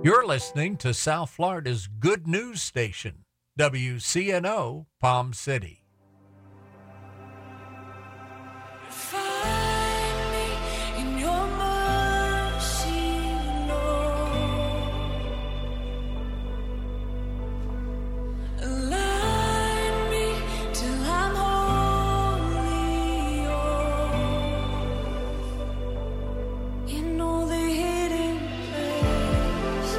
You're listening to South Florida's good news station, WCNO Palm City. Find me in your mercy, Lord. Align me till I'm wholly yours. In all the hidden places.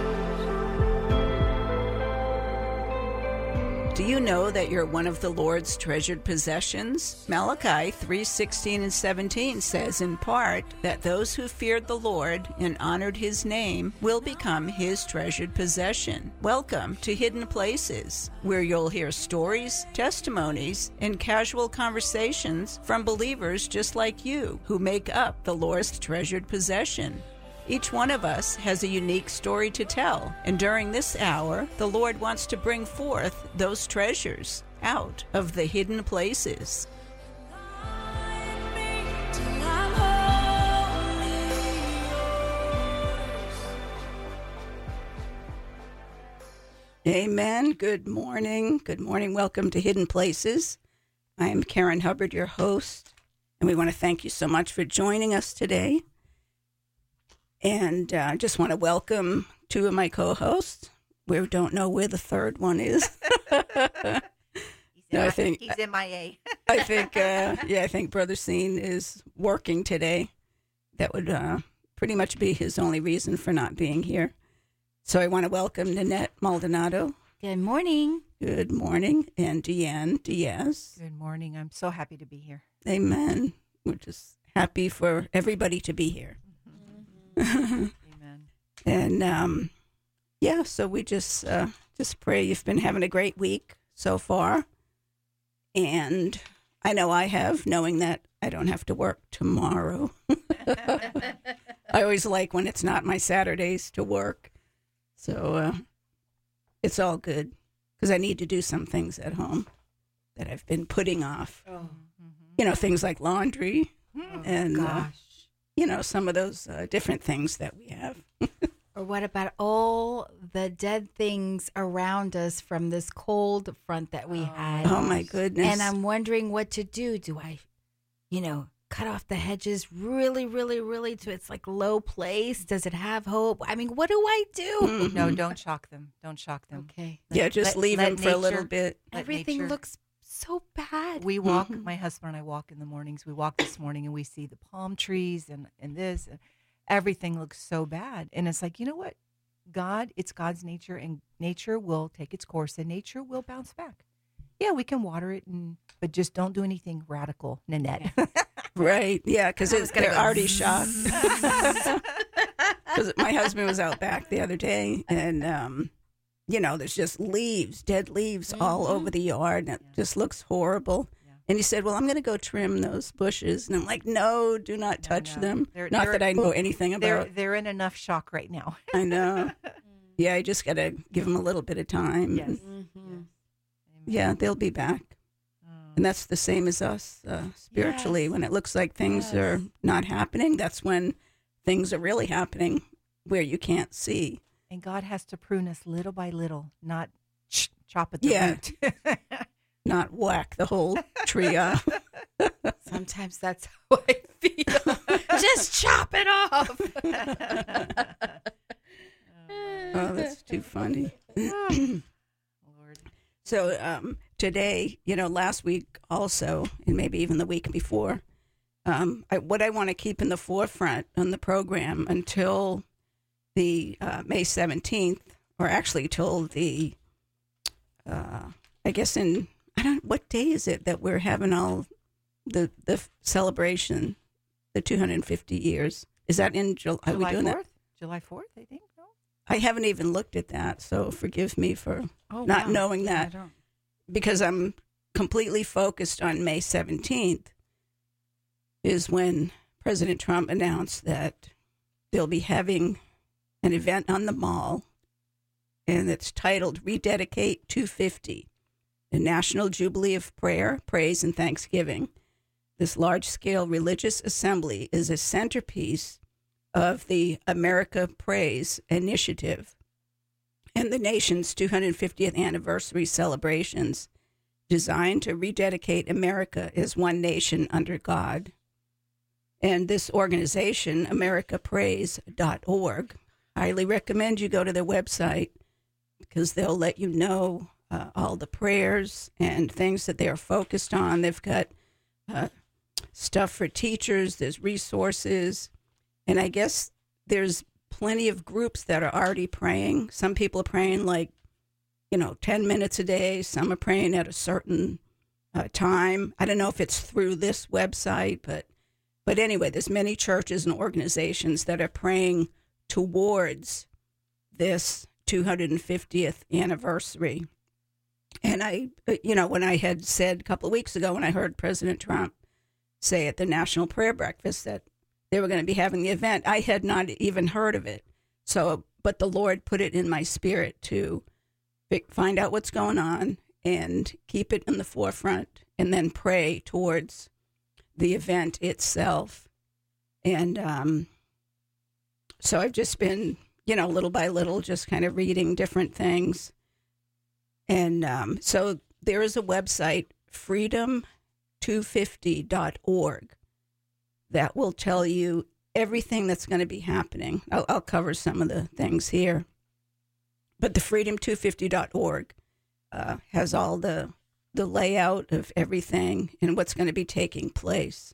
Do you know that you're one of the Lord's treasured possessions? Malachi 3:16 and 17 says in part that those who feared the Lord and honored his name will become his treasured possession. Welcome to Hidden Places, where you'll hear stories, testimonies, and casual conversations from believers just like you who make up the Lord's treasured possession. Each one of us has a unique story to tell, and during this hour, the Lord wants to bring forth those treasures out of the hidden places. Align me till I'm wholly yours. Amen. Good morning. Good morning. Welcome to Hidden Places. I am Karen Hubbard, your host, and we want to thank you so much for joining us today. And I just want to welcome two of my co-hosts. We don't know where the third one is. No, I think he's MIA. I think Brother Scene is working today. That would pretty much be his only reason for not being here. So I want to welcome Nanette Maldonado. Good morning. Good morning. And Deanne Diaz. Good morning. I'm so happy to be here. Amen. We're just happy for everybody to be here. Amen. And so we just pray you've been having a great week so far. And I know I have, knowing that I don't have to work tomorrow. I always like when it's not my Saturdays to work. So it's all good because I need to do some things at home that I've been putting off. Oh. You know, things like laundry and, Gosh. Some of those different things that we have. Or what about all the dead things around us from this cold front that we had? Oh, my goodness. And I'm wondering what to do. Do I, cut off the hedges really, really, really to its like low place? Does it have hope? I mean, what do I do? Mhm. No, don't shock them. Don't shock them. Okay. Yeah, just leave let them for a little nature- bit. Let Everything nature- looks so bad. We walk, Mhm. my husband and I walk in the mornings. We walk this morning and we see the palm trees and this. And everything looks so bad. And it's like, you know what? It's God's nature, and nature will take its course and nature will bounce back. Yeah, we can water it, but just don't do anything radical, Nanette. Right, yeah, because I was gonna they're go already shocked. Because my husband was out back the other day, and, there's just dead leaves all over the yard, and it just looks horrible. Yeah. And he said, well, I'm going to go trim those bushes. And I'm like, no, do not touch No. them. They're- Not they're- that I know anything about. They're in enough shock right now. I know. Yeah, I just got to give them a little bit of time. Yes. And, yeah, they'll be back. And that's the same as us spiritually. Yes. When it looks like things are not happening, that's when things are really happening where you can't see. And God has to prune us little by little, not chop at the Yeah. root. Not whack the whole tree off. Sometimes that's how I feel. Just chop it off. Oh, that's too funny. Lord. So today, last week also, and maybe even the week before, what I want to keep in the forefront on the program until the May 17th, or actually till the, what day is it that we're having all the celebration, the 250 years? Is that in July? Are we July doing 4th? that? July 4th, I think. No? I haven't even looked at that, so forgive me for Oh, not wow. knowing Yeah, I that. don't- Because I'm completely focused on May 17th is when President Trump announced that they'll be having an event on the mall, and it's titled Rededicate 250, the National Jubilee of Prayer, Praise, and Thanksgiving. This large-scale religious assembly is a centerpiece of the America Prays initiative and the nation's 250th anniversary celebrations designed to rededicate America as one nation under God. And this organization, americaprays.org, highly recommend you go to their website because they'll let you know all the prayers and things that they're focused on. They've got stuff for teachers, there's resources, and I guess there's plenty of groups that are already praying. Some people are praying 10 minutes a day. Some are praying at a certain time. I don't know if it's through this website, but anyway, there's many churches and organizations that are praying towards this 250th anniversary. And when I had said a couple of weeks ago when I heard President Trump say at the National Prayer Breakfast that they were going to be having the event, I had not even heard of it. But the Lord put it in my spirit to find out what's going on and keep it in the forefront and then pray towards the event itself. And so I've just been, little by little, just kind of reading different things. And so there is a website, freedom250.org, that will tell you everything that's going to be happening. I'll cover some of the things here. But the freedom250.org has all the layout of everything and what's going to be taking place.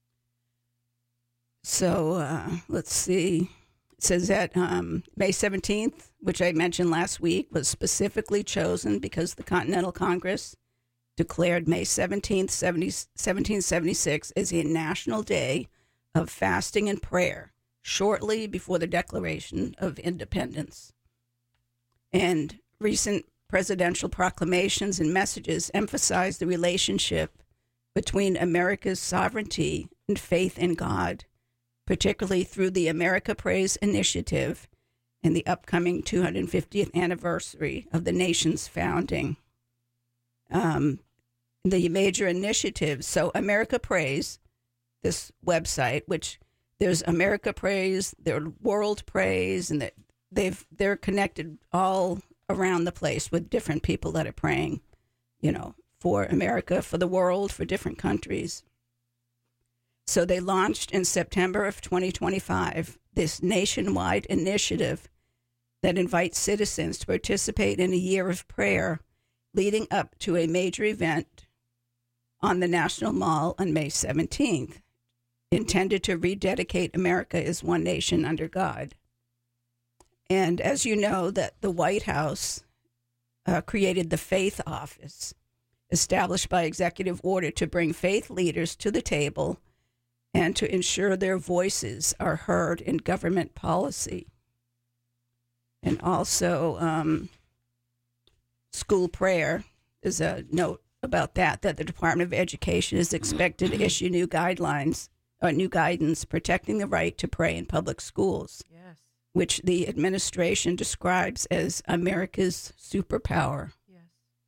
So let's see. It says that May 17th, which I mentioned last week, was specifically chosen because the Continental Congress declared May 17th, 1776 as a national day of fasting and prayer shortly before the Declaration of Independence. And recent presidential proclamations and messages emphasize the relationship between America's sovereignty and faith in God, particularly through the America Prays initiative and the upcoming 250th anniversary of the nation's founding. The major initiatives, so America Prays, this website, which there's America Prays, there World Prays, and they're connected all around the place with different people that are praying, for America, for the world, for different countries. So they launched in September of 2025 this nationwide initiative that invites citizens to participate in a year of prayer leading up to a major event on the National Mall on May 17th, intended to rededicate America as one nation under God. And as you know, that the White House created the Faith Office, established by executive order to bring faith leaders to the table and to ensure their voices are heard in government policy. And also school prayer, there's a note about that the Department of Education is expected to issue new guidance protecting the right to pray in public schools, Yes. which the administration describes as America's superpower. Yes.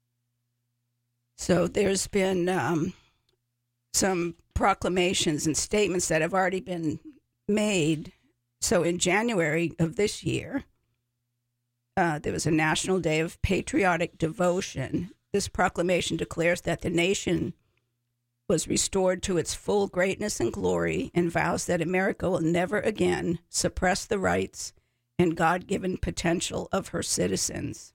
So there's been some proclamations and statements that have already been made. So in January of this year, there was a National Day of Patriotic Devotion. This proclamation declares that the nation was restored to its full greatness and glory and vows that America will never again suppress the rights and God-given potential of her citizens.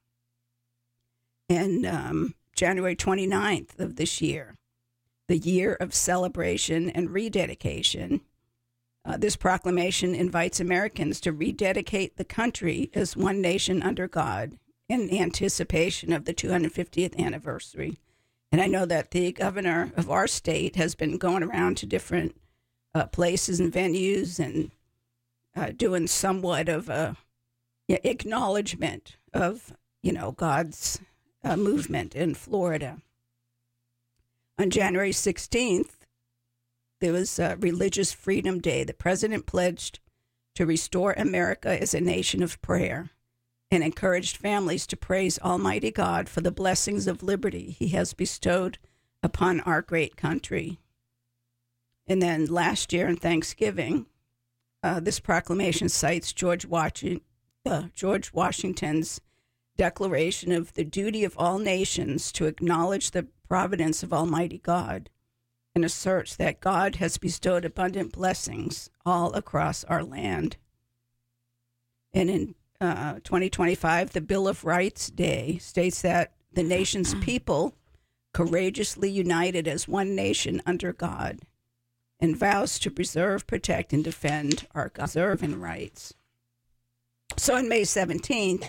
And January 29th of this year, the year of celebration and rededication, this proclamation invites Americans to rededicate the country as one nation under God in anticipation of the 250th anniversary. And I know that the governor of our state has been going around to different places and venues and doing somewhat of a acknowledgement of, God's movement in Florida. On January 16th, there was Religious Freedom Day. The president pledged to restore America as a nation of prayer and encouraged families to praise Almighty God for the blessings of liberty he has bestowed upon our great country. And then last year on Thanksgiving, this proclamation cites George Washington's declaration of the duty of all nations to acknowledge the providence of Almighty God, and asserts that God has bestowed abundant blessings all across our land. And in 2025, the Bill of Rights Day states that the nation's people courageously united as one nation under God and vows to preserve, protect, and defend our God-given rights. So on May 17th,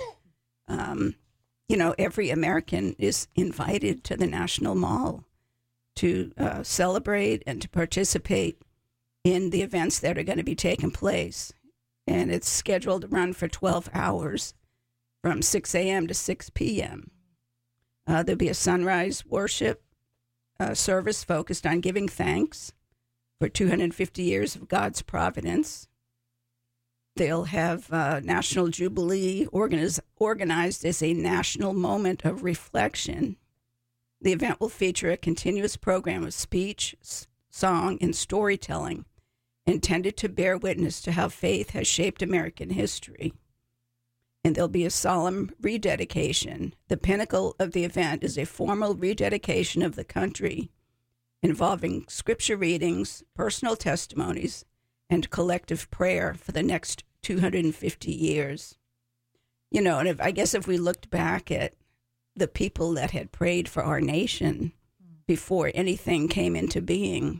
every American is invited to the National Mall to celebrate and to participate in the events that are going to be taking place. And it's scheduled to run for 12 hours from 6 a.m. to 6 p.m. There'll be a sunrise worship service focused on giving thanks for 250 years of God's providence. They'll have National Jubilee organized as a national moment of reflection. The event will feature a continuous program of speech, song, and storytelling intended to bear witness to how faith has shaped American history. And there'll be a solemn rededication. The pinnacle of the event is a formal rededication of the country involving scripture readings, personal testimonies, and collective prayer for the next 250 years. And I guess if we looked back at the people that had prayed for our nation before anything came into being,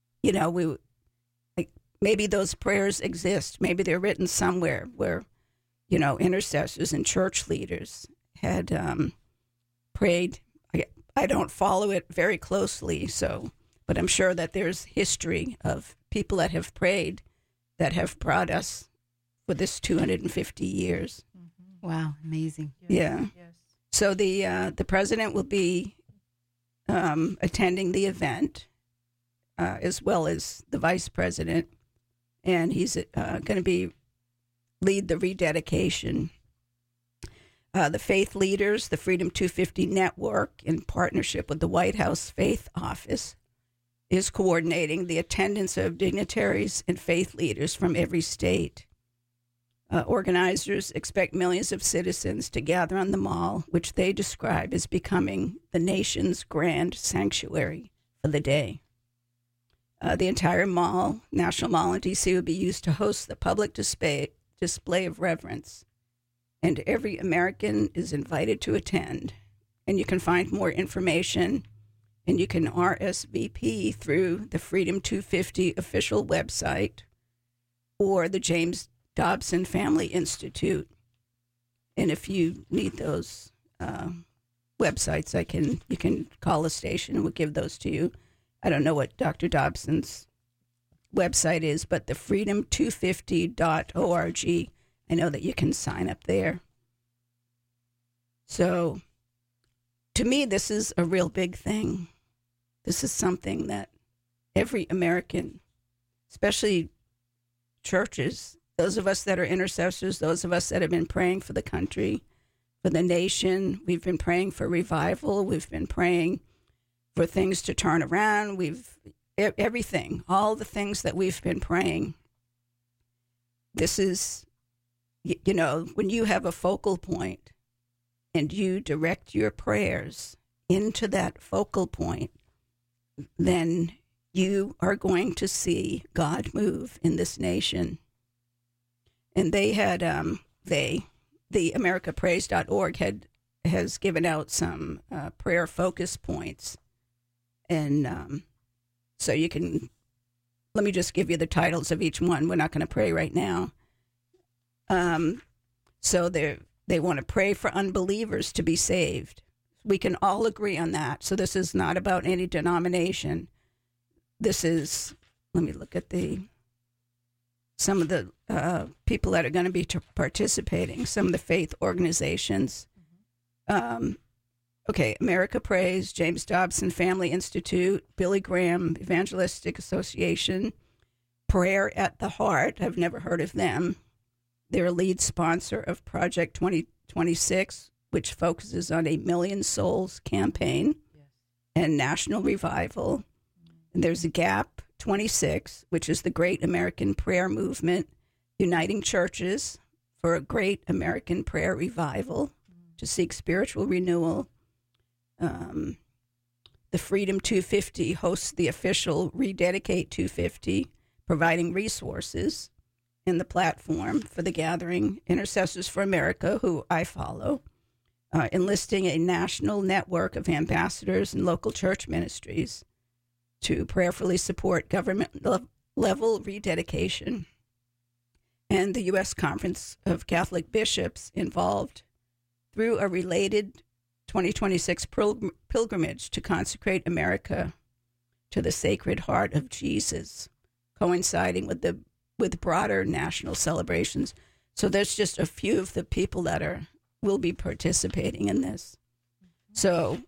maybe those prayers exist. Maybe they're written somewhere where, intercessors and church leaders had prayed. I don't follow it very closely, but I'm sure that there's history of people that have prayed that have brought us for this 250 years. Wow, amazing. Yeah. Yes. So the president will be attending the event, as well as the vice president, and he's going to lead the rededication. The faith leaders, the Freedom 250 Network, in partnership with the White House Faith Office, is coordinating the attendance of dignitaries and faith leaders from every state. Organizers expect millions of citizens to gather on the mall, which they describe as becoming the nation's grand sanctuary for the day. The entire mall, National Mall in D.C., will be used to host the public display of reverence, and every American is invited to attend. And you can find more information, and you can RSVP through the Freedom 250 official website or the James Dobson Family Institute. And if you need those websites, you can call the station and we'll give those to you. I don't know what Dr. Dobson's website is, but the freedom250.org, I know that you can sign up there. So to me, this is a real big thing. This is something that every American, especially churches, those of us that are intercessors, those of us that have been praying for the country, for the nation, we've been praying for revival, we've been praying for things to turn around, everything, all the things that we've been praying. This is, when you have a focal point and you direct your prayers into that focal point, then you are going to see God move in this nation. And they had, the AmericaPrays.org has given out some prayer focus points. And so you can, let me just give you the titles of each one. We're not going to pray right now. So they want to pray for unbelievers to be saved. We can all agree on that. So this is not about any denomination. This is, let me look at some of the people that are going to be participating, some of the faith organizations. America Prays, James Dobson Family Institute, Billy Graham Evangelistic Association, Prayer at the Heart. I've never heard of them. They're a lead sponsor of Project 2026, which focuses on a Million Souls campaign and national revival. And there's a GAP 26, which is the Great American Prayer Movement, uniting churches for a great American prayer revival to seek spiritual renewal. The Freedom 250 hosts the official Rededicate 250, providing resources in the platform for the gathering. Intercessors for America, who I follow, enlisting a national network of ambassadors and local church ministries to prayerfully support government-level rededication. And the U.S. Conference of Catholic Bishops involved through a related 2026 pilgrimage to consecrate America to the Sacred Heart of Jesus, coinciding with broader national celebrations. So there's just a few of the people that will be participating in this. So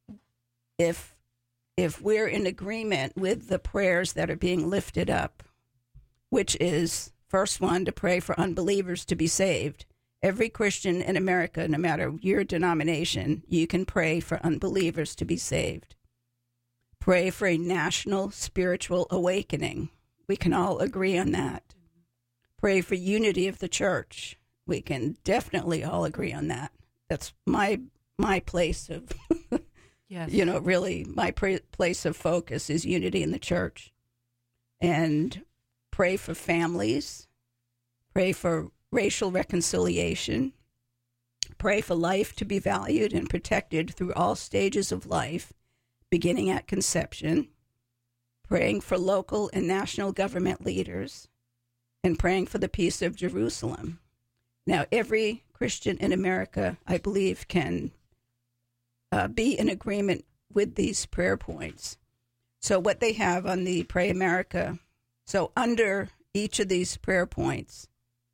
if we're in agreement with the prayers that are being lifted up, which is first one, to pray for unbelievers to be saved. Every Christian in America, no matter your denomination, you can pray for unbelievers to be saved. Pray for a national spiritual awakening. We can all agree on that. Pray for unity of the church. We can definitely all agree on that. That's my place of, Yes. really my place of focus is unity in the church. And pray for families. Pray for racial reconciliation. Pray for life to be valued and protected through all stages of life, beginning at conception. Praying for local and national government leaders. And praying for the peace of Jerusalem. Now, every Christian in America, I believe, can be in agreement with these prayer points. So what they have on the Pray America, so under each of these prayer points,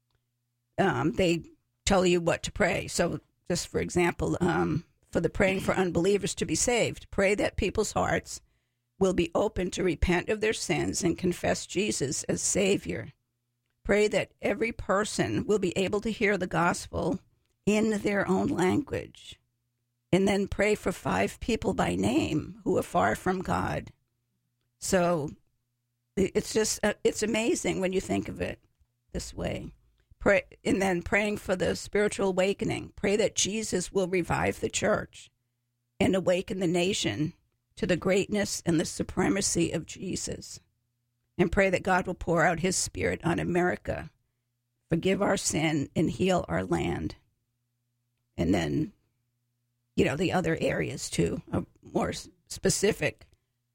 they tell you what to pray. So just for example, for the praying for unbelievers to be saved, pray that people's hearts will be open to repent of their sins and confess Jesus as Savior. Pray that every person will be able to hear the gospel in their own language. And then pray for 5 people by name who are far from God. So it's just, it's amazing when you think of it this way. Pray, and then praying for the spiritual awakening. Pray that Jesus will revive the church and awaken the nation to the greatness and the supremacy of Jesus. And pray that God will pour out his Spirit on America, forgive our sin, and heal our land. And then, the other areas too, are more specific.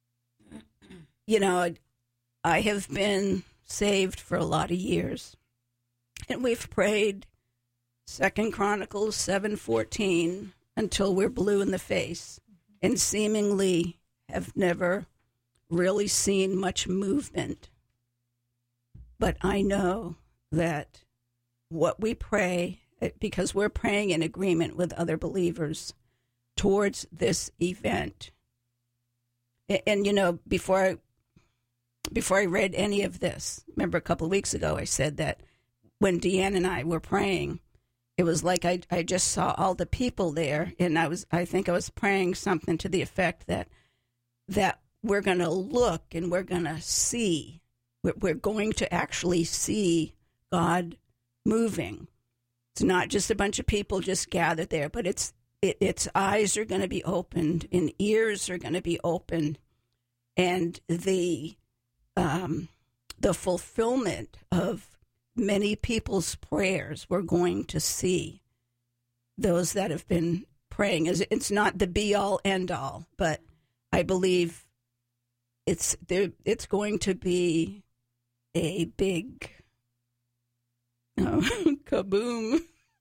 I have been saved for a lot of years. And we've prayed 2 Chronicles 7:14 until we're blue in the face, and seemingly have never really seen much movement. But I know that what we pray, because we're praying in agreement with other believers towards this event. And before I read any of this, remember a couple of weeks ago I said that when Deanne and I were praying, it was like I just saw all the people there, and I think I was praying something to the effect that we're going to look and we're going to see. We're going to actually see God moving. It's not just a bunch of people just gathered there, but its eyes are going to be opened and ears are going to be opened, and the fulfillment of many people's prayers we're going to see. Those that have been praying, it's not the be all end all, but I believe it's going to be a big kaboom,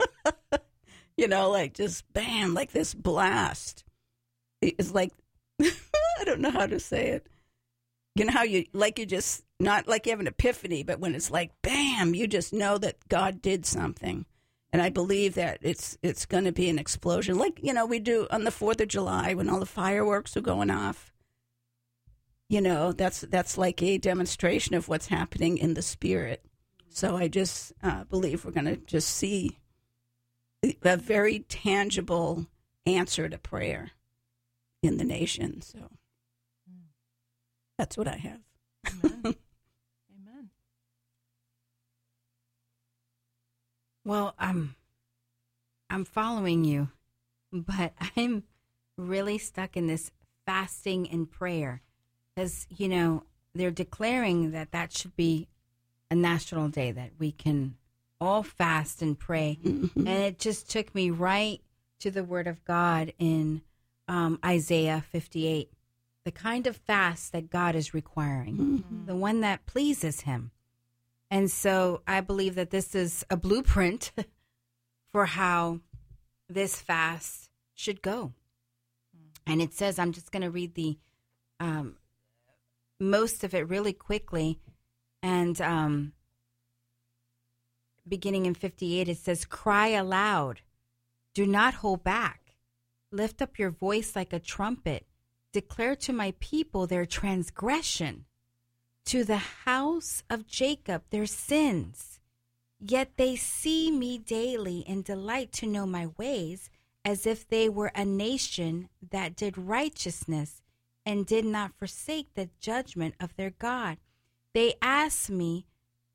like just bam, like this blast. It's like, I don't know how to say it. You know how you just, not like you have an epiphany, but when it's like bam, you just know that God did something. And I believe that it's going to be an explosion, like we do on the 4th of July when all the fireworks are going off. That's like a demonstration of what's happening in the spirit. So I just believe we're going to just see a very tangible answer to prayer in the nation. So that's what I have. Amen. Amen. Well, I'm following you, but I'm really stuck in this fasting and prayer because, they're declaring that should be a national day that we can all fast and pray. And it just took me right to the word of God in Isaiah 58, the kind of fast that God is requiring, the one that pleases him. And so I believe that this is a blueprint for how this fast should go. And it says, I'm just going to read the most of it really quickly. And beginning in 58, it says, cry aloud. Do not hold back. Lift up your voice like a trumpet. Declare to my people their transgression, to the house of Jacob their sins. Yet they see me daily and delight to know my ways, as if they were a nation that did righteousness and did not forsake the judgment of their God. They ask me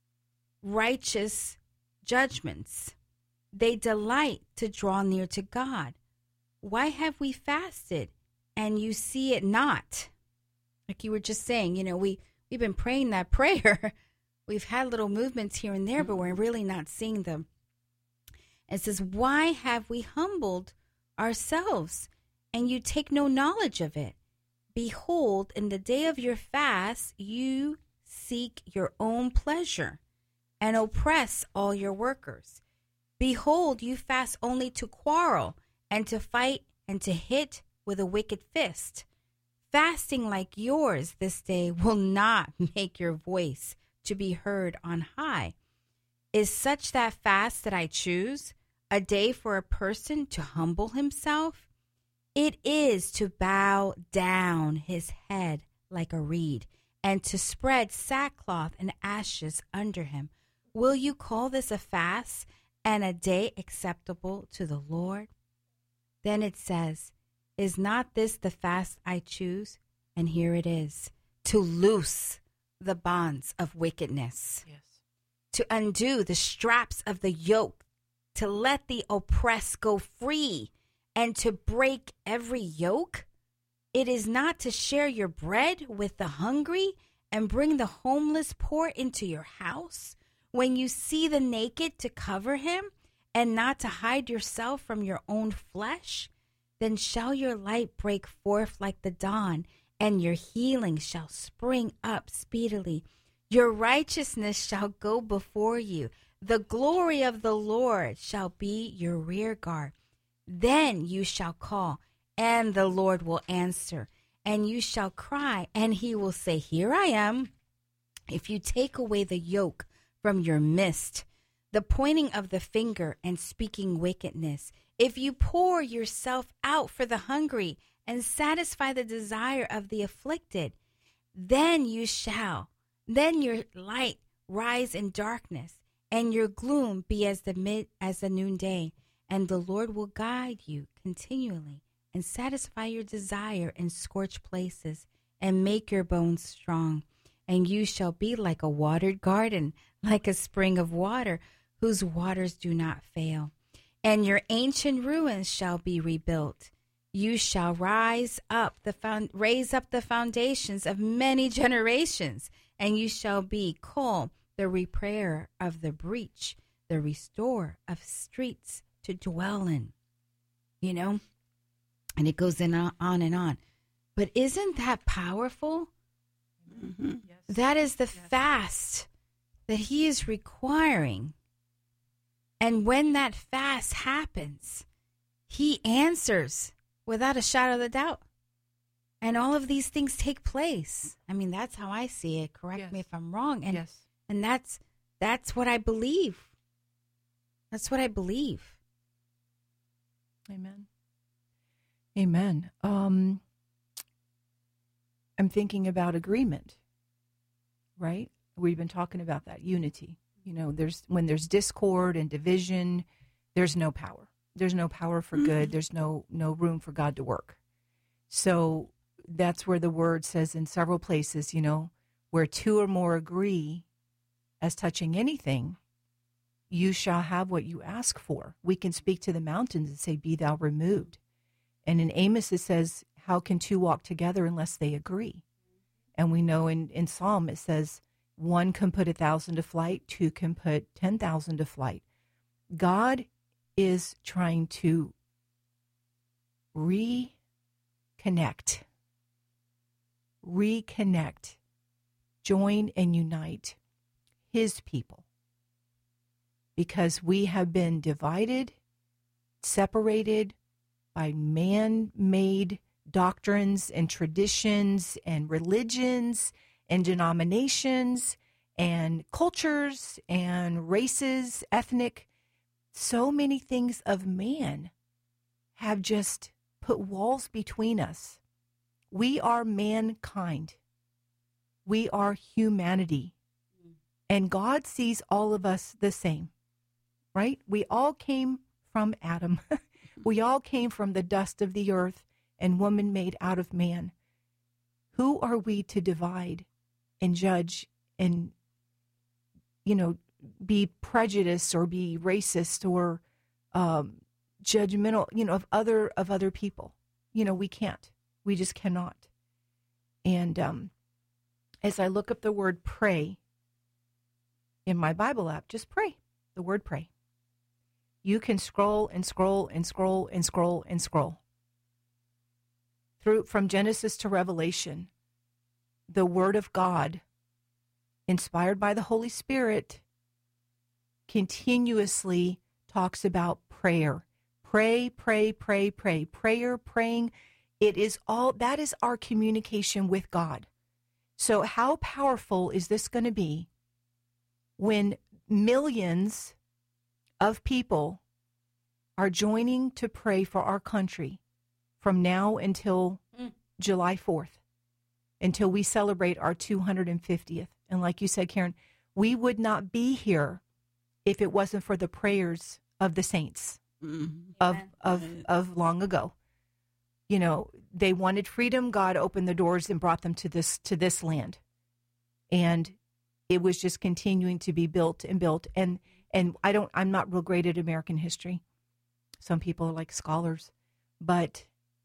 righteous judgments. They delight to draw near to God. Why have we fasted and you see it not? Like you were just saying, we've been praying that prayer. We've had little movements here and there, but we're really not seeing them. It says, why have we humbled ourselves and you take no knowledge of it? Behold, in the day of your fast, you seek your own pleasure and oppress all your workers. Behold, you fast only to quarrel and to fight and to hit with a wicked fist. Fasting like yours this day will not make your voice to be heard on high. Is such that fast that I choose, a day for a person to humble himself? It is to bow down his head like a reed and to spread sackcloth and ashes under him. Will you call this a fast and a day acceptable to the Lord? Then it says, is not this the fast I choose? And here it is, to loose the bonds of wickedness, to undo the straps of the yoke, to let the oppressed go free, and to break every yoke. It is not to share your bread with the hungry and bring the homeless poor into your house. When you see the naked, to cover him and not to hide yourself from your own flesh, then shall your light break forth like the dawn, and your healing shall spring up speedily. Your righteousness shall go before you. The glory of the Lord shall be your rear guard. Then you shall call, and the Lord will answer. And you shall cry, and he will say, here I am. If you take away the yoke from your midst, the pointing of the finger and speaking wickedness, if you pour yourself out for the hungry and satisfy the desire of the afflicted, then your light rise in darkness, and your gloom be as the noonday. And the Lord will guide you continually and satisfy your desire in scorched places and make your bones strong. And you shall be like a watered garden, like a spring of water, whose waters do not fail. And your ancient ruins shall be rebuilt. You shall raise up the foundations of many generations, and you shall be called the repairer of the breach, the restorer of streets to dwell in. And it goes on and on. But isn't that powerful? Mm-hmm. Yes. That is the fast that he is requiring. And when that fast happens, he answers without a shadow of a doubt. And all of these things take place. I mean, that's how I see it. Correct me if I'm wrong. And and that's what I believe. That's what I believe. Amen. Amen. I'm thinking about agreement, right? We've been talking about that unity. When there's discord and division, there's no power. There's no power for good. There's no room for God to work. So that's where the word says in several places, where two or more agree as touching anything, you shall have what you ask for. We can speak to the mountains and say, be thou removed. And in Amos, it says, how can two walk together unless they agree? And we know in Psalm, it says, one can put 1,000 to flight, two can put 10,000 to flight. God is trying to reconnect, join and unite his people, because we have been divided, separated by man-made doctrines and traditions and religions and denominations and cultures and races, ethnic. So many things of man have just put walls between us. We are mankind. We are humanity. And God sees all of us the same, right? We all came from Adam. We all came from the dust of the earth and woman made out of man. Who are we to divide and judge and, be prejudiced or be racist or judgmental, of other people? We can't. We just cannot. And as I look up the word pray in my Bible app, just pray, the word pray. You can scroll and scroll and scroll and scroll and scroll. From Genesis to Revelation, the Word of God, inspired by the Holy Spirit, continuously talks about prayer. Pray, pray, pray, pray. Prayer, praying, that is our communication with God. So how powerful is this going to be when millions of people are joining to pray for our country from now until July 4th, until we celebrate our 250th. And like you said, Karen, we would not be here if it wasn't for the prayers of the saints of long ago. They wanted freedom. God opened the doors and brought them to this land. And it was just continuing to be built and built. And I'm not real great at American history. Some people are like scholars, but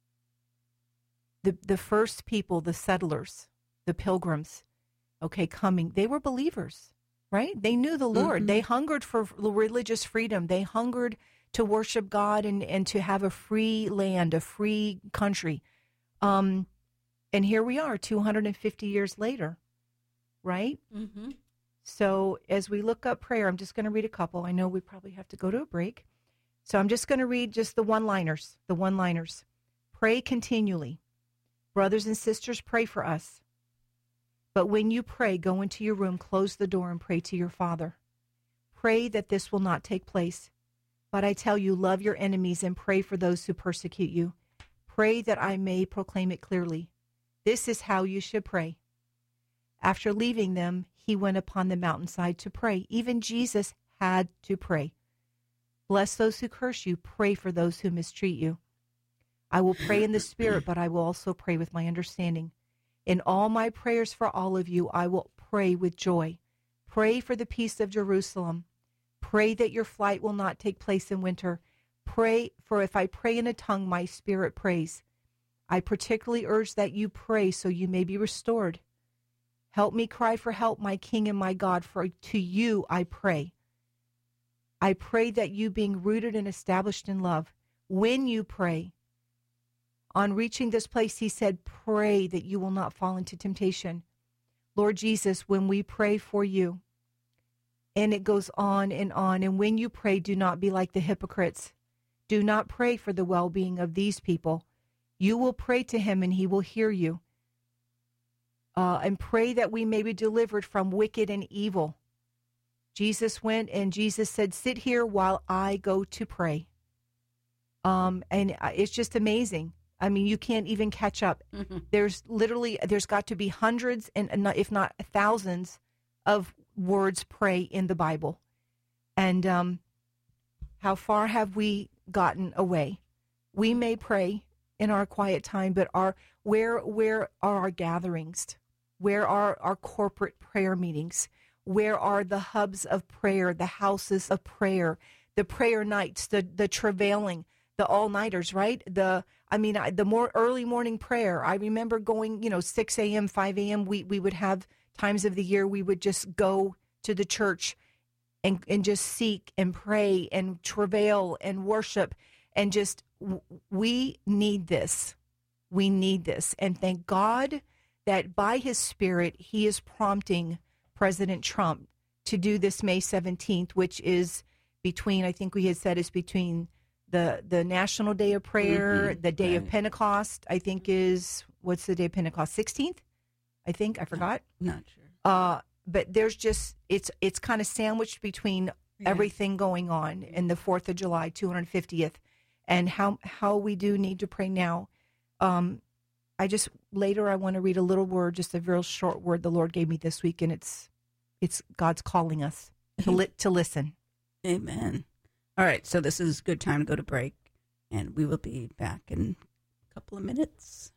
the first people, the settlers, the pilgrims, coming, they were believers, right? They knew the Lord. Mm-hmm. They hungered for religious freedom. They hungered to worship God and to have a free land, a free country. And here we are 250 years later, right? Mm-hmm. So as we look up prayer, I'm just going to read a couple. I know we probably have to go to a break. So I'm just going to read just the one-liners. Pray continually. Brothers and sisters, pray for us. But when you pray, go into your room, close the door, and pray to your Father. Pray that this will not take place. But I tell you, love your enemies and pray for those who persecute you. Pray that I may proclaim it clearly. This is how you should pray. After leaving them, he went upon the mountainside to pray. Even Jesus had to pray. Bless those who curse you. Pray for those who mistreat you. I will pray in the Spirit, but I will also pray with my understanding. In all my prayers for all of you, I will pray with joy. Pray for the peace of Jerusalem. Pray that your flight will not take place in winter. Pray, for if I pray in a tongue, my spirit prays. I particularly urge that you pray so you may be restored. Help me cry for help, my King and my God, for to you I pray. I pray that you, being rooted and established in love, when you pray, on reaching this place, he said, pray that you will not fall into temptation. Lord Jesus, when we pray for you, and it goes on, and when you pray, do not be like the hypocrites. Do not pray for the well-being of these people. You will pray to him, and he will hear you. And pray that we may be delivered from wicked and evil. Jesus went, and Jesus said, sit here while I go to pray. And it's just amazing. I mean, you can't even catch up. Mm-hmm. There's got to be hundreds and if not thousands of words pray in the Bible. And how far have we gotten away? We may pray in our quiet time, but where are our gatherings? Where are our corporate prayer meetings? Where are the hubs of prayer, the houses of prayer, the prayer nights, the travailing, the all-nighters, right? The more early morning prayer. I remember going, 6 a.m., 5 a.m. We would have times of the year we would just go to the church and just seek and pray and travail and worship and just, we need this. We need this. And thank God that by his Spirit, he is prompting President Trump to do this May 17th, which is between, I think we had said is between the National Day of Prayer, the Day of Pentecost, I think what's the Day of Pentecost? 16th? I think, I forgot. Not sure. But there's just, it's kind of sandwiched between everything going on in the 4th of July, 250th, and how we do need to pray now. Later I want to read a little word, just a real short word the Lord gave me this week, and it's God's calling us to listen. Amen. All right, so this is a good time to go to break, and we will be back in a couple of minutes.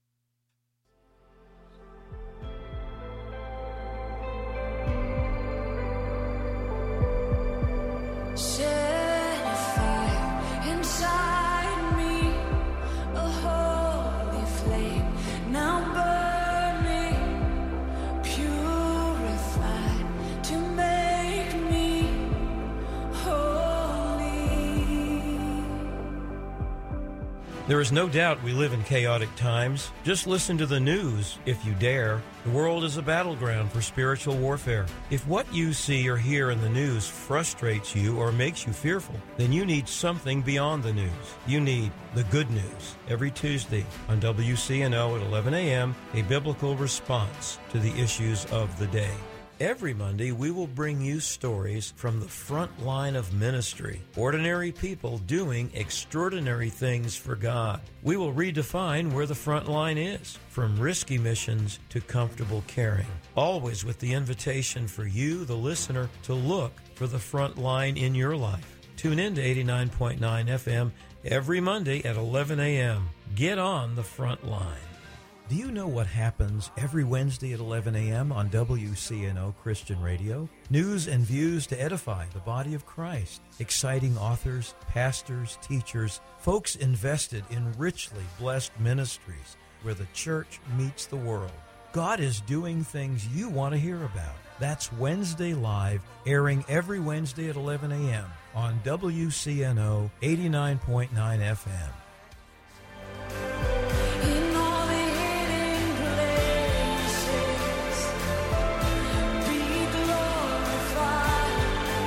Set a fire inside me, a holy flame now burning, purified to make me holy. There is no doubt we live in chaotic times. Just listen to the news, if you dare. The world is a battleground for spiritual warfare. If what you see or hear in the news frustrates you or makes you fearful, then you need something beyond the news. You need the good news. Every Tuesday on WCNO at 11 a.m., a biblical response to the issues of the day. Every Monday, we will bring you stories from the front line of ministry, ordinary people doing extraordinary things for God. We will redefine where the front line is, from risky missions to comfortable caring, always with the invitation for you, the listener, to look for the front line in your life. Tune in to 89.9 FM every Monday at 11 a.m. Get on the front line. Do you know what happens every Wednesday at 11 a.m. on WCNO Christian Radio? News and views to edify the body of Christ. Exciting authors, pastors, teachers, folks invested in richly blessed ministries where the church meets the world. God is doing things you want to hear about. That's Wednesday Live, airing every Wednesday at 11 a.m. on WCNO 89.9 FM. In all the hidden places, be glorified.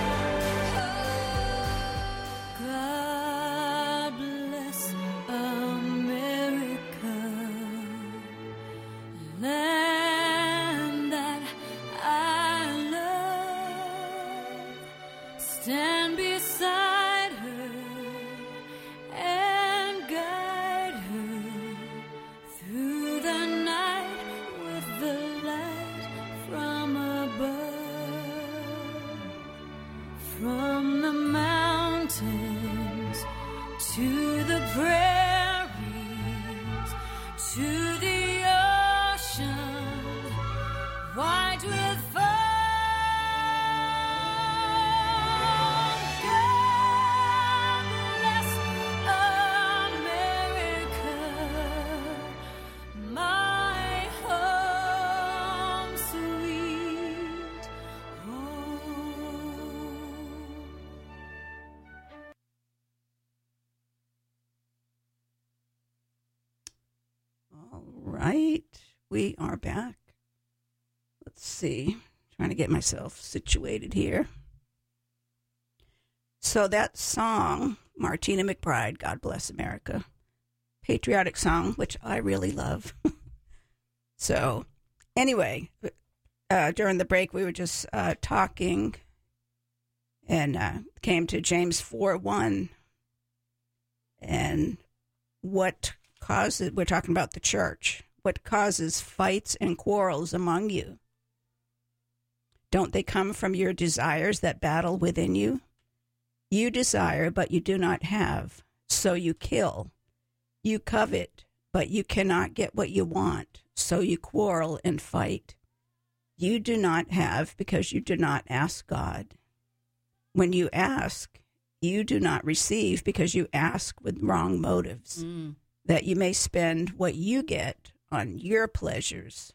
God bless America, land that I love. Stand beside her and guide her through the night with the light from above. From the mountains to the prairies to the ocean white with foam. God bless America, my home sweet home. All right, we are back. Let's see. Trying to get myself situated here. So that song, Martina McBride, God Bless America, patriotic song, which I really love. So anyway, during the break, we were just talking and came to James 4:1. And what causes, we're talking about the church, what causes fights and quarrels among you? Don't they come from your desires that battle within you? You desire, but you do not have, so you kill. You covet, but you cannot get what you want, so you quarrel and fight. You do not have because you do not ask God. When you ask, you do not receive because you ask with wrong motives, that you may spend what you get on your pleasures.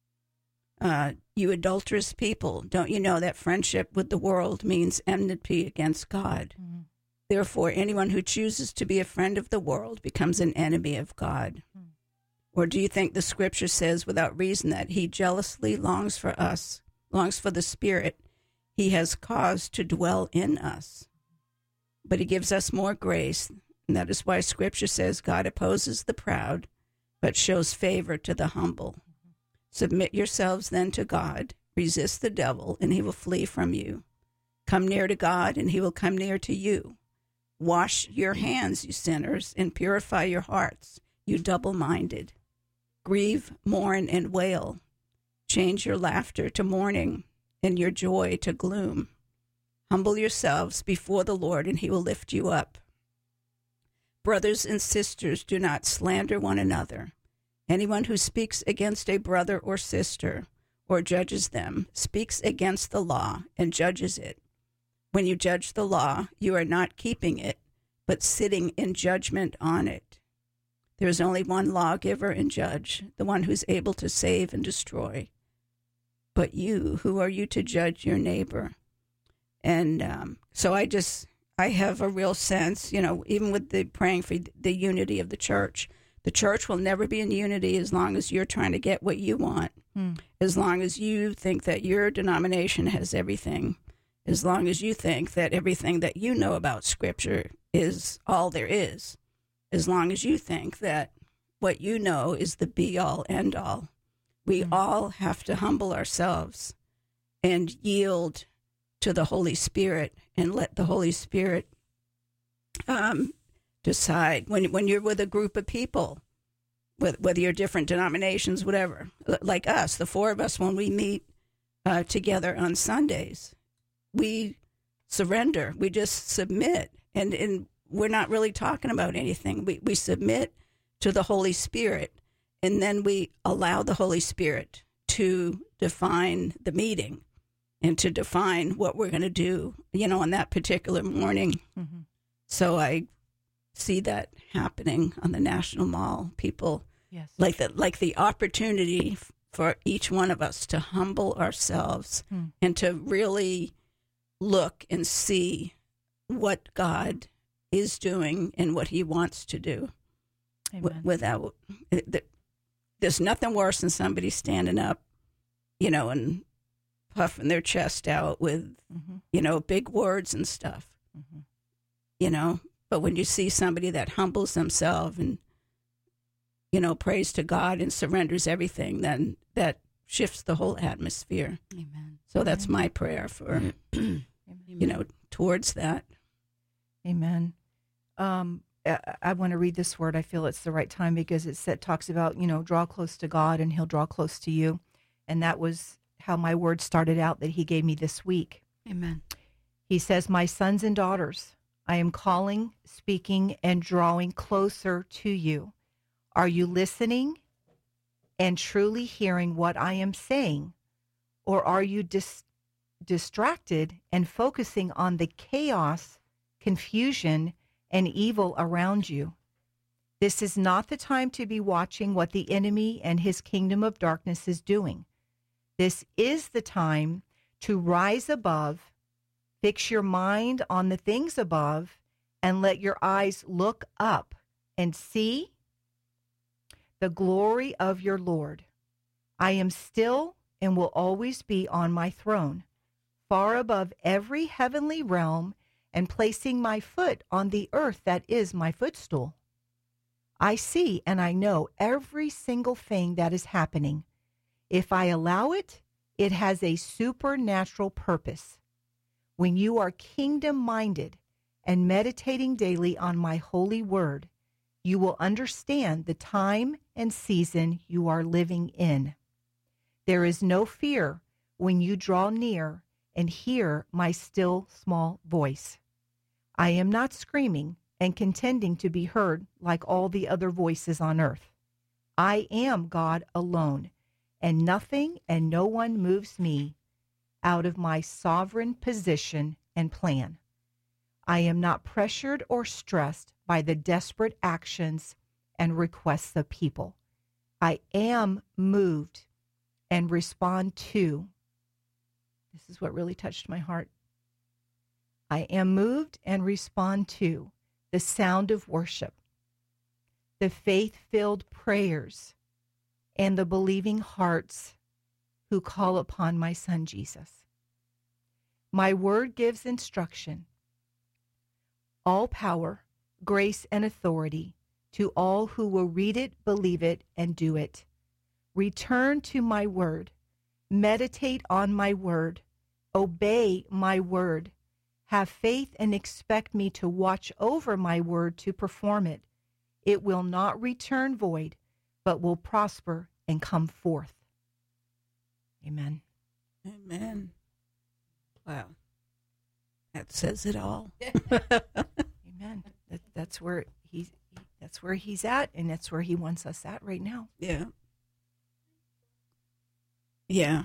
You adulterous people, don't you know that friendship with the world means enmity against God? Therefore, anyone who chooses to be a friend of the world becomes an enemy of God. Or do you think the scripture says without reason that he jealously longs for us, longs for the Spirit he has caused to dwell in us? But he gives us more grace, and that is why scripture says God opposes the proud, but shows favor to the humble. Submit yourselves then to God, resist the devil, and he will flee from you. Come near to God, and he will come near to you. Wash your hands, you sinners, and purify your hearts, you double-minded. Grieve, mourn, and wail. Change your laughter to mourning, and your joy to gloom. Humble yourselves before the Lord, and he will lift you up. Brothers and sisters, do not slander one another. Anyone who speaks against a brother or sister, or judges them, speaks against the law and judges it. When you judge the law, you are not keeping it, but sitting in judgment on it. There is only one lawgiver and judge, the one who's able to save and destroy. But you, who are you to judge your neighbor? And so I have a real sense, even with the praying for the unity of the church will never be in unity as long as you're trying to get what you want, as long as you think that your denomination has everything, as long as you think that everything that you know about Scripture is all there is, as long as you think that what you know is the be-all, end-all. We all have to humble ourselves and yield to the Holy Spirit and let the Holy Spirit decide. When you're with a group of people, whether you're different denominations, whatever, like us, the four of us, when we meet together on Sundays, we surrender. We just submit. And we're not really talking about anything. We submit to the Holy Spirit, and then we allow the Holy Spirit to define the meeting and to define what we're going to do, on that particular morning. So I see that happening on the National Mall. People like the opportunity for each one of us to humble ourselves and to really look and see what God is doing and what he wants to do. Without there's nothing worse than somebody standing up, and puffing their chest out with, big words and stuff, But when you see somebody that humbles themselves and, prays to God and surrenders everything, then that shifts the whole atmosphere. Amen. So that's my prayer for, towards that. Amen. I want to read this word. I feel it's the right time because it talks about, draw close to God and he'll draw close to you. And that was how my word started out that he gave me this week. Amen. He says, my sons and daughters, I am calling, speaking, and drawing closer to you. Are you listening and truly hearing what I am saying? Or are you distracted and focusing on the chaos, confusion, and evil around you? This is not the time to be watching what the enemy and his kingdom of darkness is doing. This is the time to rise above, fix your mind on the things above, and let your eyes look up and see the glory of your Lord. I am still and will always be on my throne, far above every heavenly realm, and placing my foot on the earth that is my footstool. I see and I know every single thing that is happening. If I allow it, it has a supernatural purpose. When you are kingdom-minded and meditating daily on my holy word, you will understand the time and season you are living in. There is no fear when you draw near and hear my still small voice. I am not screaming and contending to be heard like all the other voices on earth. I am God alone, and nothing and no one moves me out of my sovereign position and plan. I am not pressured or stressed by the desperate actions and requests of people. I am moved and respond to. This is what really touched my heart. I am moved and respond to the sound of worship, the faith-filled prayers, and the believing hearts who call upon my Son Jesus. My word gives instruction, all power, grace, and authority to all who will read it, believe it, and do it. Return to my word. Meditate on my word. Obey my word. Have faith and expect me to watch over my word to perform it. It will not return void, but will prosper and come forth. Amen. Amen. Wow. That says it all. Amen. That's where he's at, and that's where he wants us at right now. Yeah. Yeah,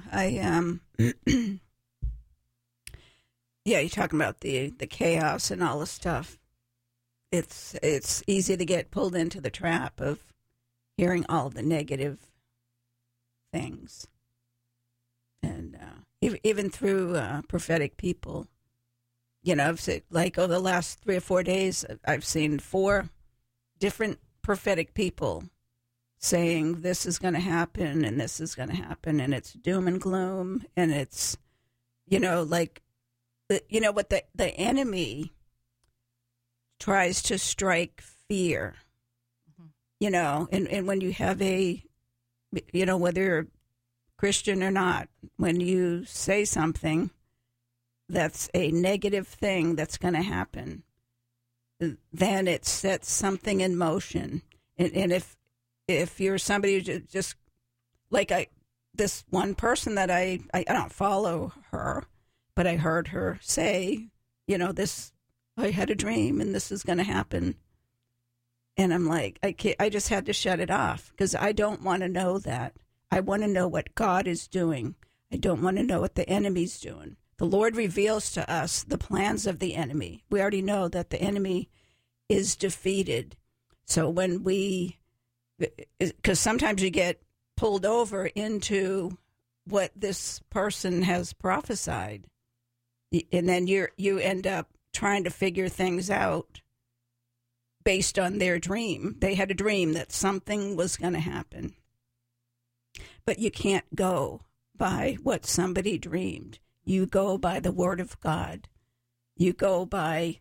yeah, you're talking about the chaos and all the stuff. It's easy to get pulled into the trap of hearing all the negative things. And even through prophetic people, you know, I've seen, like over the last 3 or 4 days, I've seen 4 different prophetic people saying this is going to happen and this is going to happen, and it's doom and gloom, and it's, you know, like, you know what, the enemy tries to strike fear, you know, and when you have a, you know, whether you're Christian or not, when you say something that's a negative thing that's going to happen, then it sets something in motion. And if you're somebody who just like this one person that I don't follow her, but I heard her say, you know, this, I had a dream and this is going to happen. And I'm like, I just had to shut it off because I don't want to know that. I want to know what God is doing. I don't want to know what the enemy's doing. The Lord reveals to us the plans of the enemy. We already know that the enemy is defeated. So when because sometimes you get pulled over into what this person has prophesied, and then you end up trying to figure things out based on their dream. They had a dream that something was going to happen. But you can't go by what somebody dreamed. You go by the Word of God. You go by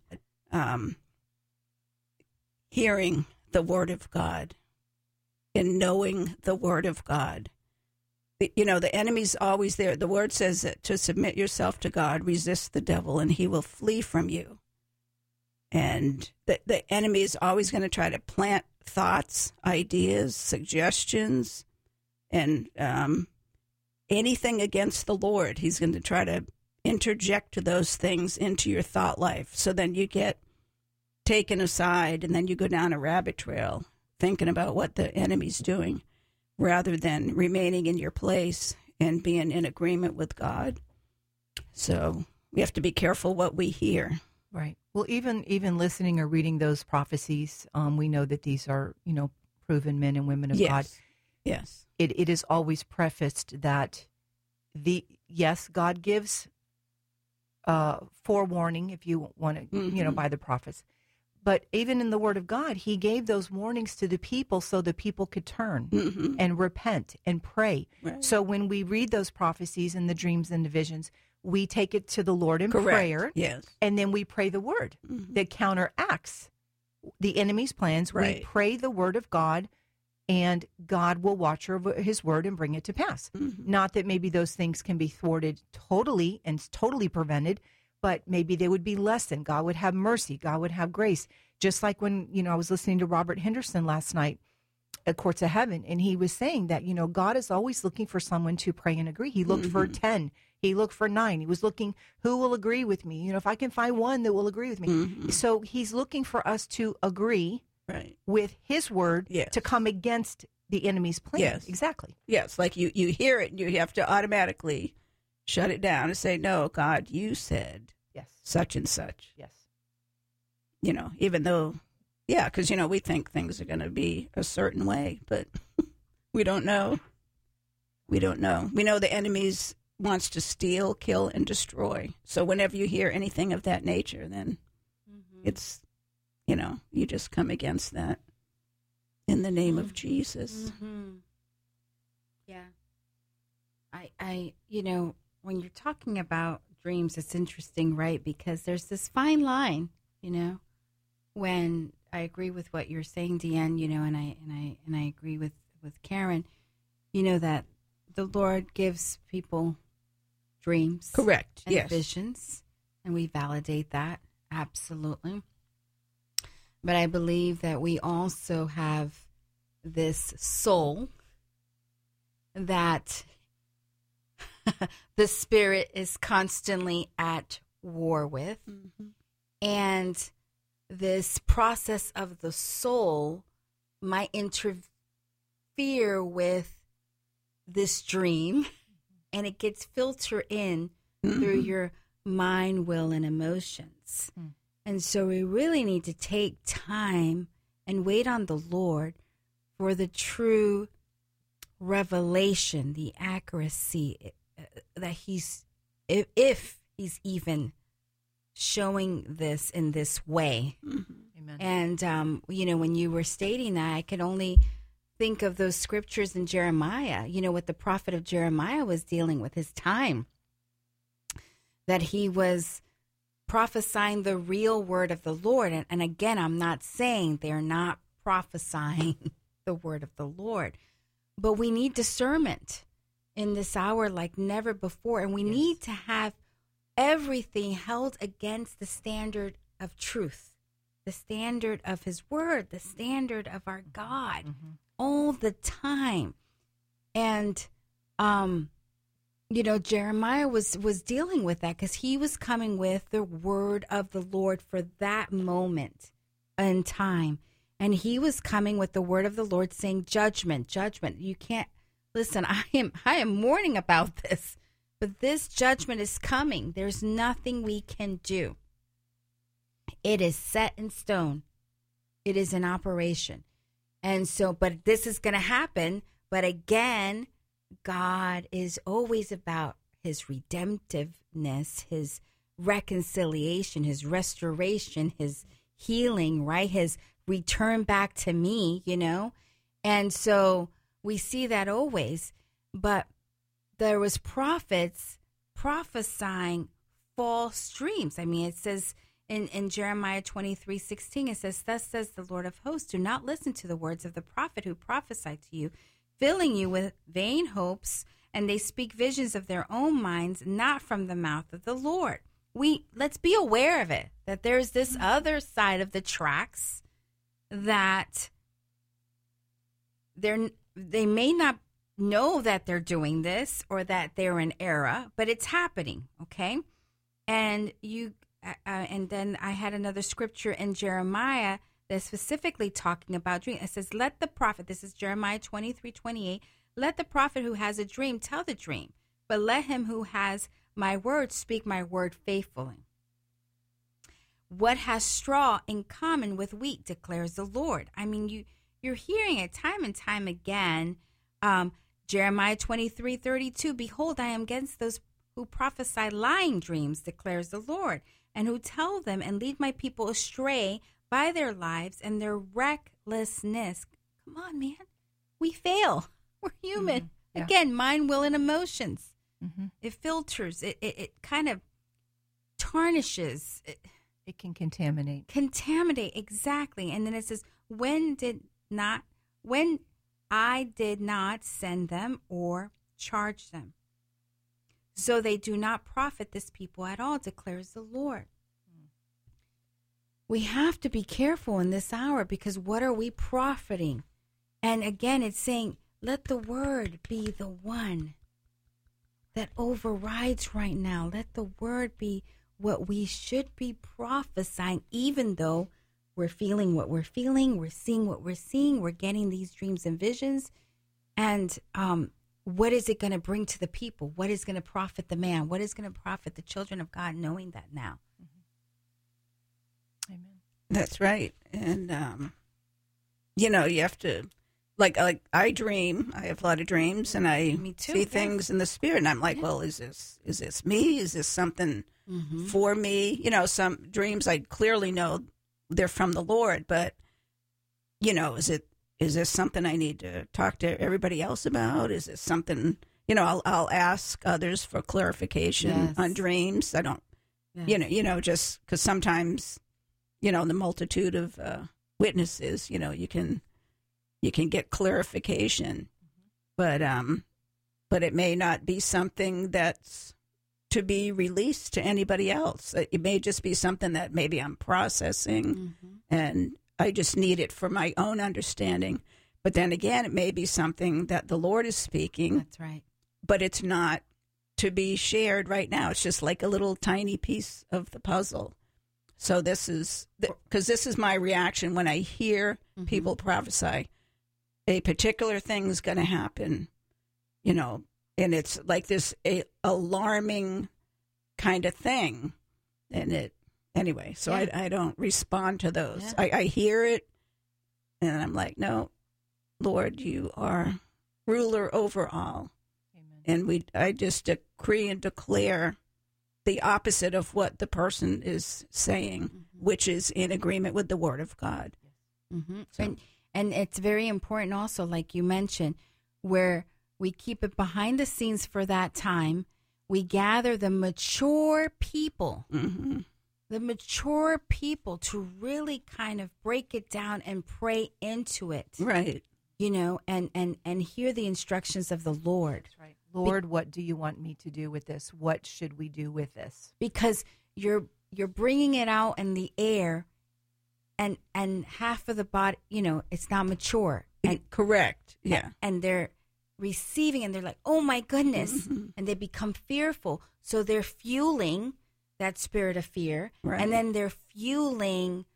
hearing the Word of God and knowing the Word of God. You know, the enemy's always there. The Word says that to submit yourself to God, resist the devil, and he will flee from you. And the enemy is always going to try to plant thoughts, ideas, suggestions, and anything against the Lord. He's going to try to interject those things into your thought life. So then you get taken aside, and then you go down a rabbit trail thinking about what the enemy's doing rather than remaining in your place and being in agreement with God. So we have to be careful what we hear. Right. Well, even listening or reading those prophecies, we know that these are, you know, proven men and women of God. Yes. It is always prefaced that God gives forewarning, if you want to, you know, by the prophets. But even in the Word of God, he gave those warnings to the people so the people could turn and repent and pray. Right. So when we read those prophecies and the dreams and the visions, we take it to the Lord in prayer. Yes. And then we pray the Word that counteracts the enemy's plans. Right. We pray the Word of God, and God will watch over his word and bring it to pass. Not that maybe those things can be thwarted totally and totally prevented, but maybe they would be lessened. God would have mercy. God would have grace. Just like when, you know, I was listening to Robert Henderson last night at Courts of Heaven, and he was saying that, you know, God is always looking for someone to pray and agree. He looked for 10. He looked for 9. He was looking, who will agree with me? You know, if I can find one that will agree with me. So he's looking for us to agree with his word to come against the enemy's plan. Yes. Exactly. Yes, like you hear it and you have to automatically shut it down and say, no, God, you said Yes. such and such. Yes. Even though, because, we think things are going to be a certain way, but we don't know. We don't know. We know the enemy's wants to steal, kill, and destroy. So whenever you hear anything of that nature, then it's, you just come against that in the name of Jesus. Yeah. I when you're talking about dreams, it's interesting, right? Because there's this fine line, when I agree with what you're saying, Deanne, and I agree with Karen, that the Lord gives people dreams. Correct. And yes. visions, and we validate that. Absolutely. But I believe that we also have this soul that the spirit is constantly at war with. Mm-hmm. And this process of the soul might interfere with this dream, and it gets filtered in through your mind, will, and emotions. Mm. And so we really need to take time and wait on the Lord for the true revelation, the accuracy that he's, if he's even showing this in this way. Mm-hmm. Amen. And, when you were stating that, I could only think of those scriptures in Jeremiah, what the prophet of Jeremiah was dealing with his time, that he was prophesying the real word of the Lord. And again, I'm not saying they're not prophesying the word of the Lord, but we need discernment in this hour like never before. And we need to have everything held against the standard of truth, the standard of his word, the standard of our God, all the time. And, Jeremiah was dealing with that because he was coming with the word of the Lord for that moment in time. And he was coming with the word of the Lord saying, judgment. You can't, listen, I am mourning about this, but this judgment is coming. There's nothing we can do. It is set in stone. It is in operation. And so, but this is going to happen. But again, God is always about his redemptiveness, his reconciliation, his restoration, his healing, right? His return back to me, And so we see that always. But there was prophets prophesying false dreams. I mean, it says in Jeremiah 23:16, it says, "Thus says the Lord of hosts, do not listen to the words of the prophet who prophesy to you, filling you with vain hopes, and they speak visions of their own minds, not from the mouth of the Lord." Let's be aware of it, that there's this other side of the tracks that they may not know that they're doing this or that they're in error, but it's happening, okay? And and then I had another scripture in Jeremiah that's specifically talking about dream. It says, "Let the prophet," this is Jeremiah 23:28, "let the prophet who has a dream tell the dream, but let him who has my word speak my word faithfully. What has straw in common with wheat, declares the Lord?" I mean, you're hearing it time and time again. Jeremiah 23:32, "Behold, I am against those who prophesy lying dreams, declares the Lord, and who tell them and lead my people astray by their lives and their recklessness." Come on, man. We fail. We're human. Mm-hmm. Yeah. Again, mind, will, and emotions. Mm-hmm. It filters. It kind of tarnishes. It can contaminate. Exactly. And then it says, when I did not send them or charge them, so they do not profit this people at all, declares the Lord. We have to be careful in this hour, because what are we profiting? And again, it's saying, let the word be the one that overrides right now. Let the word be what we should be prophesying, even though we're feeling what we're feeling, we're seeing what we're seeing, we're getting these dreams and visions. And what is it going to bring to the people? What is going to profit the man? What is going to profit the children of God knowing that now? Amen. That's right. And, you have to, like I dream. I have a lot of dreams, and I Me too, see yes. things in the spirit, and I'm like, well, is this me? Is this something for me? Some dreams I clearly know they're from the Lord, but, is this something I need to talk to everybody else about? Is this something, I'll ask others for clarification Yes. on dreams. I don't, Yes. just because sometimes, the multitude of witnesses, you can get clarification, but it may not be something that's to be released to anybody else. It may just be something that maybe I'm processing, and I just need it for my own understanding. But then again, it may be something that the Lord is speaking, That's right. but it's not to be shared right now. It's just like a little tiny piece of the puzzle. So this is my reaction when I hear people prophesy. A particular thing's going to happen, and it's like this alarming kind of thing. And anyway, so Yeah. I don't respond to those. Yeah. I hear it, and I'm like, no, Lord, you are ruler over all. Amen. And I just decree and declare the opposite of what the person is saying, which is in agreement with the Word of God. Mm-hmm. So- And it's very important also, like you mentioned, where we keep it behind the scenes for that time. We gather the mature people, Mm-hmm. to really kind of break it down and pray into it, Right. and hear the instructions of the Lord. That's right. Lord, what do you want me to do with this? What should we do with this? Because you're bringing it out in the air, and half of the body, it's not mature, and Correct. Yeah. and they're receiving, and they're like, oh my goodness, Mhm. and they become fearful. So they're fueling that spirit of fear, Right. and then they're fueling,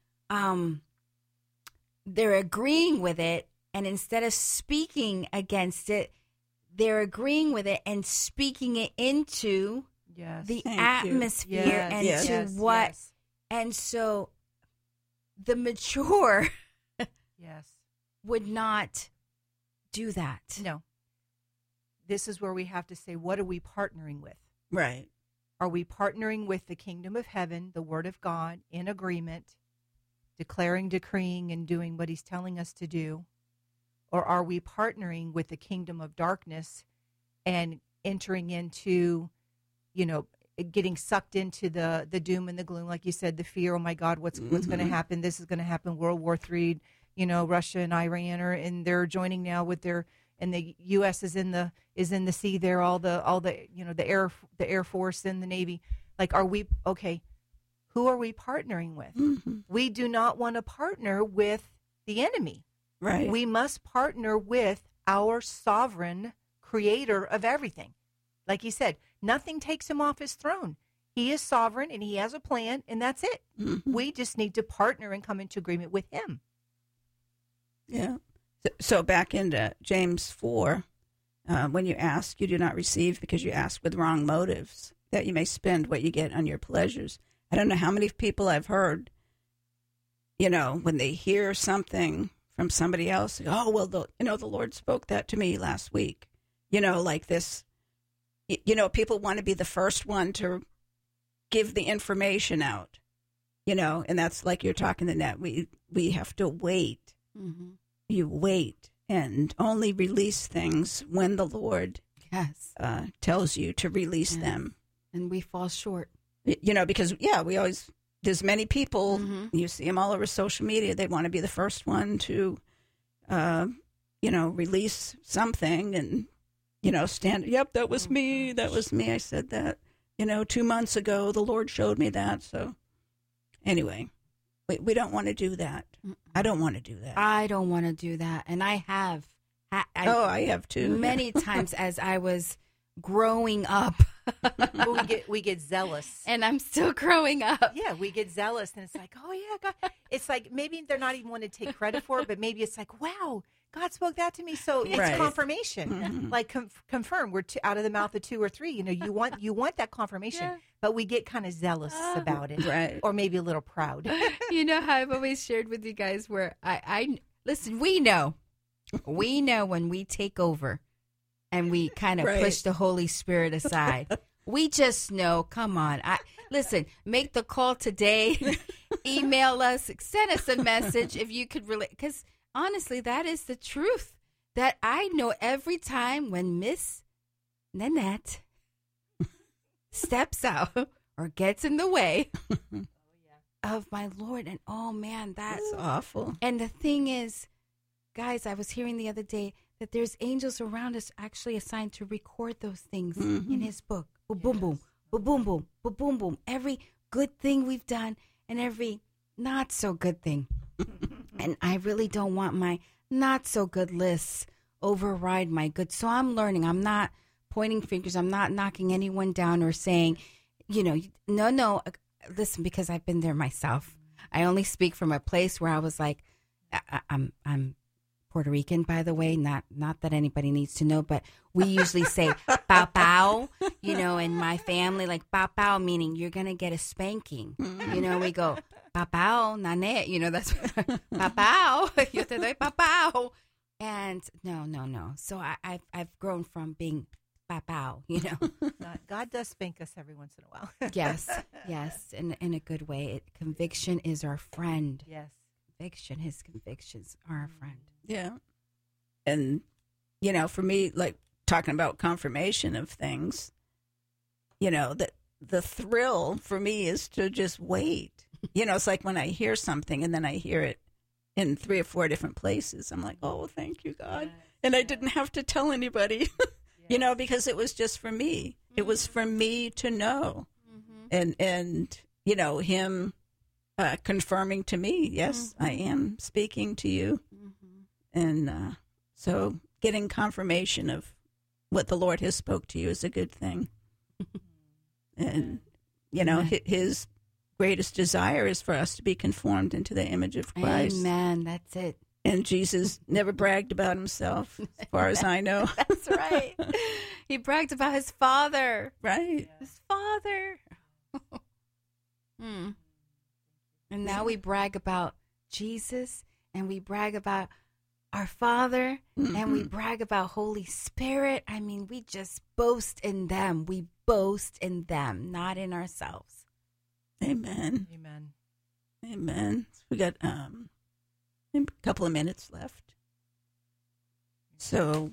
they're agreeing with it, and instead of speaking against it, they're agreeing with it and speaking it into Yes. the Thank you. atmosphere Yes. and Yes. to Yes. what, Yes. and so the mature Yes. would not do that. No. This is where we have to say, what are we partnering with? Right. Are we partnering with the kingdom of heaven, the word of God, in agreement, declaring, decreeing, and doing what he's telling us to do? Or are we partnering with the kingdom of darkness and entering into, getting sucked into the doom and the gloom, like you said, the fear, oh my God, what's going to happen? This is going to happen. World War III, Russia and Iran and they're joining now with and the U.S. is in the sea there, all the the Air Force and the Navy. Like, who are we partnering with? Mm-hmm. We do not want to partner with the enemy. Right. We must partner with our sovereign creator of everything. Like he said, nothing takes him off his throne. He is sovereign and he has a plan, and that's it. Mhm. We just need to partner and come into agreement with him. Yeah. So back into James 4, when you ask, you do not receive because you ask with wrong motives, that you may spend what you get on your pleasures. I don't know how many people I've heard, when they hear something from somebody else, oh, well, the Lord spoke that to me last week. Like this, people want to be the first one to give the information out, and that's like you're talking to Net. We have to wait. Mm-hmm. You wait and only release things when the Lord Yes. tells you to release Yes. them. And we fall short. Because, we always, there's many people, Mhm. you see them all over social media, they want to be the first one to, release something and, stand, yep, that was me, I said that, 2 months ago, the Lord showed me that. So anyway, we don't want to do that. I don't want to do that. I don't want to do that. And I have. I have too. Many times as I was growing up But we get zealous. And I'm still growing up. Yeah, we get zealous, and it's like, oh yeah, God. It's like maybe they're not even wanting to take credit for it, but maybe it's like, wow, God spoke that to me, so it's Right. confirmation. Like confirm, we're out of the mouth of two or three. You want that confirmation, Yeah. but we get kind of zealous about it, Right. or maybe a little proud. You know how I've always shared with you guys where I listen, we know when we take over and we kind of Right. push the Holy Spirit aside. We just know, come on. Listen, make the call today, email us, send us a message if you could relate. Because honestly, that is the truth that I know every time when Miss Nanette steps out or gets in the way of my Lord. And oh man, That's awful. and the thing is, guys, I was hearing the other day that there's angels around us actually assigned to record those things in his book. Boom, boom, boom, boom, boom, boom, boom, boom, boom. Every good thing we've done and every not so good thing. And I really don't want my not so good lists override my good. So I'm learning. I'm not pointing fingers. I'm not knocking anyone down or saying, no. Listen, because I've been there myself. I only speak from a place where I was like, I'm Puerto Rican, by the way, not that anybody needs to know, but we usually say "pow pow," in my family, like "pow pow," meaning you're gonna get a spanking. We go "pow pow, nane," that's "pow pow," yo te doy pow pow, and no. So I've grown from being "pow pow," God does spank us every once in a while. Yes, in a good way. Conviction is our friend. Yes. His convictions are our friend. Yeah. And, for me, like talking about confirmation of things, that the thrill for me is to just wait. It's like when I hear something and then I hear it in 3 or 4 different places. I'm like, oh, thank you, God. Yes. And I didn't have to tell anybody, because it was just for me. It was for me to know. And him confirming to me, yes, I am speaking to you. And so getting confirmation of what the Lord has spoke to you is a good thing. And, his greatest desire is for us to be conformed into the image of Christ. Amen. That's it. And Jesus never bragged about himself, as far as I know. That's right. He bragged about his father. Right. His father. And now we brag about Jesus, and we brag about our Father, and we brag about Holy Spirit. I mean, we just boast in them. We boast in them, not in ourselves. Amen. Amen. Amen. We got a couple of minutes left. So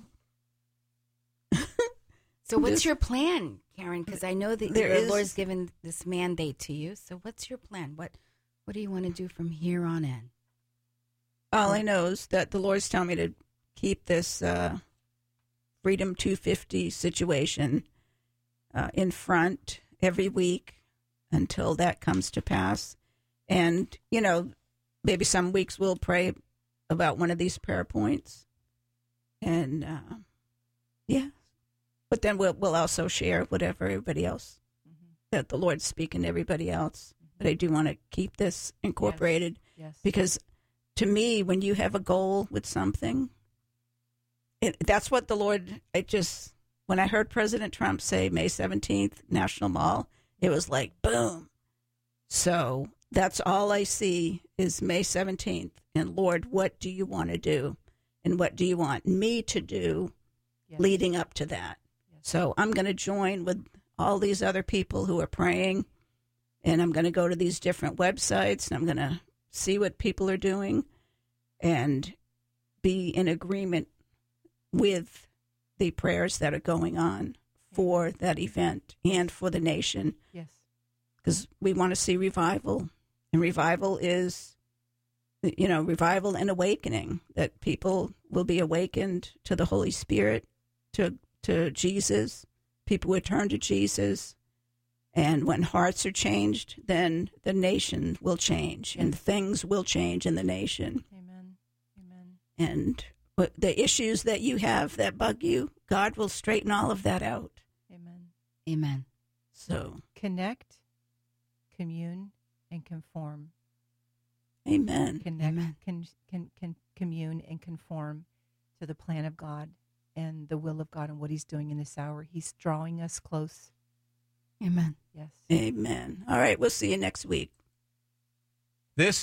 what's your plan, Karen? Because I know that the Lord's given this mandate to you. So what's your plan? What do you want to do from here on in? all I know is that the Lord's telling me to keep this Freedom 250 situation in front every week until that comes to pass. And, you know, maybe some weeks we'll pray about one of these prayer points. And, yeah. But then we'll also share whatever everybody else, that the Lord's speaking to everybody else. But I do want to keep this incorporated. Yes. Because to me, when you have a goal with something, that's what the Lord, when I heard President Trump say May 17th, National Mall, it was like, boom. So that's all I see is May 17th. And Lord, what do you want to do? And what do you want me to do leading up to that? Yes. So I'm going to join with all these other people who are praying. And I'm going to go to these different websites and I'm going to see what people are doing and be in agreement with the prayers that are going on for that event and for the nation. Yes. Because we want to see revival. And revival is, revival and awakening, that people will be awakened to the Holy Spirit, to Jesus. People will turn to Jesus. And when hearts are changed, then the nation will change and things will change in the nation. Amen. Amen. And the issues that you have that bug you, God will straighten all of that out. Amen. Amen. So, Connect, commune, and conform. amen. Connect, Amen. can commune and conform to the plan of God and the will of God and what He's doing in this hour. He's drawing us close. Amen. Yes. Amen. All right, we'll see you next week. This